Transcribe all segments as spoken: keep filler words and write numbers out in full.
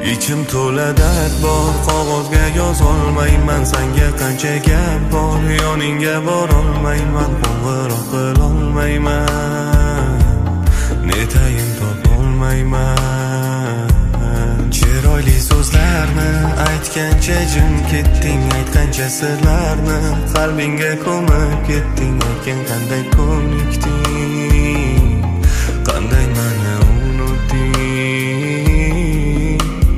ichim to'la dard bor, qog'ozga yozolmayman. Senga qancha gap bor, yoningga borolmayman. Qo'ng'iroq qilolmayman, netayin topolmayman. Chiroyli so'zlarni aytgancha jim ketding, aytgancha sirlarni qalbingga ko'mib ketding. Aytgan qanday ko'nikding, qanday mani unutding.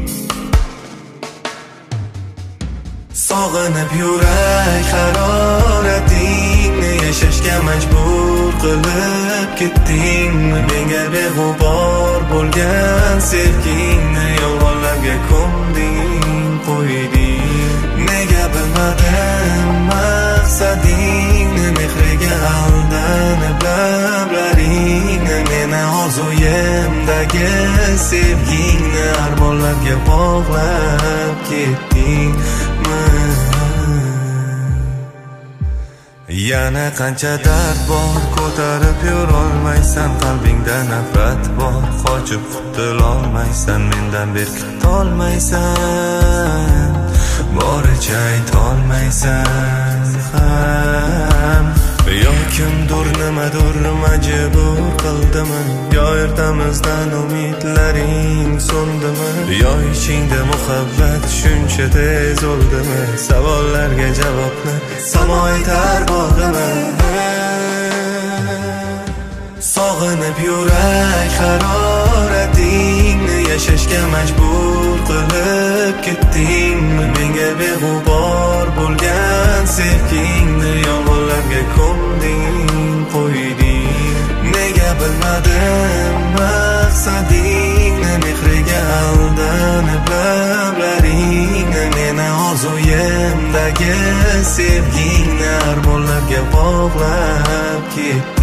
Sog'inib yurak haroratingni yashashga majbur qilib ketdingmi? Menga beg'ubor bo'lgan sevgingni yolg'onlarga ko'mding, qo'yding. Nega bilmadim maqsadingni, mehriga aldanib lablaringni. Meni orzuyimdagi sevgingni armonlarga bog'lab ketding. Yana qancha dard bor, ko'tarib yurolmaysan. Qalbingda nafrat bor, qochib qutulolmaysan. Mendan berkitolmaysan, boricha aytolmaysan ham. Yo kimdur nimadur majbur qildimi, yo ertamizdan umidlaring so'ndimi, yo ichingda muhabbat shuncha tez o'ldimi? Savollarga javobni samo aytar bo'ldimi? Sog'inib yurak haroratingni yashashga majbur qilib ketdingmi? Menga beg'ubor bo'lgan sevgingni yolg'onlarga ko'mding, qo'yding. Nega bilmadim maqsadingni, mehriga aldanib lablaringni. Meni orzuyimdagi sevgingni armonlarga bog'lab ketding.